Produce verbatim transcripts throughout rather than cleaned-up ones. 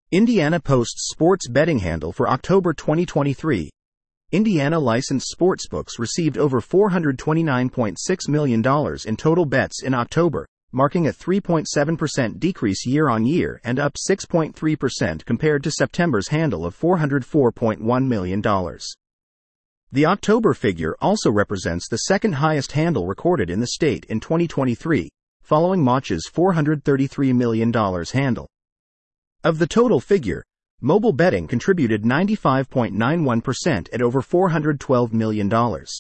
Indiana Post's sports betting handle for October twenty twenty-three. Indiana licensed sportsbooks received over four hundred twenty-nine point six million dollars in total bets in October, marking a three point seven percent decrease year-on-year and up six point three percent compared to September's handle of four hundred four point one million dollars. The October figure also represents the second highest handle recorded in the state in twenty twenty-three, following March's four hundred thirty-three million dollars handle. Of the total figure, mobile betting contributed ninety-five point nine one percent at over four hundred twelve million dollars.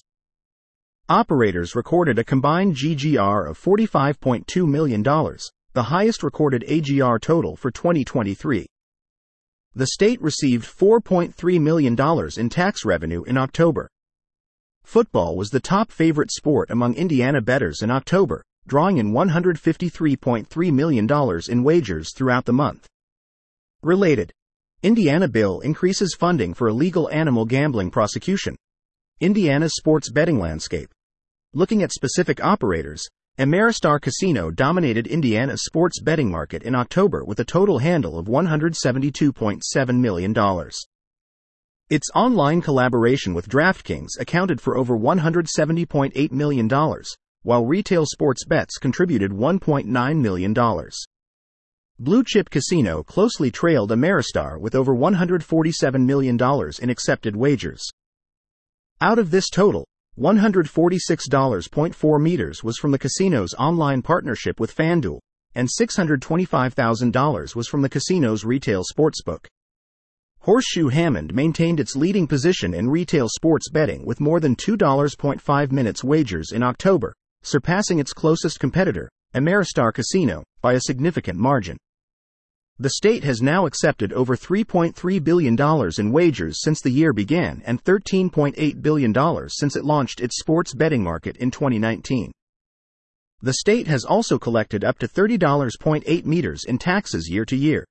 Operators recorded a combined G G R of forty-five point two million dollars, the highest recorded A G R total for twenty twenty-three. The state received four point three million dollars in tax revenue in October. Football was the top favorite sport among Indiana bettors in October, drawing in one hundred fifty-three point three million dollars in wagers throughout the month. Related. Indiana bill increases funding for illegal animal gambling prosecution. Indiana's sports betting landscape. Looking at specific operators, Ameristar Casino dominated Indiana's sports betting market in October with a total handle of one hundred seventy-two point seven million dollars. Its online collaboration with DraftKings accounted for over one hundred seventy point eight million dollars, while retail sports bets contributed one point nine million dollars. Blue Chip Casino closely trailed Ameristar with over one hundred forty-seven million dollars in accepted wagers. Out of this total, one hundred forty-six point four meters was from the casino's online partnership with FanDuel, and six hundred twenty-five thousand dollars was from the casino's retail sportsbook. Horseshoe Hammond maintained its leading position in retail sports betting with more than two point five minutes wagers in October, surpassing its closest competitor, Ameristar Casino, by a significant margin. The state has now accepted over three point three billion dollars in wagers since the year began and thirteen point eight billion dollars since it launched its sports betting market in twenty nineteen. The state has also collected up to thirty point eight meters in taxes year to year.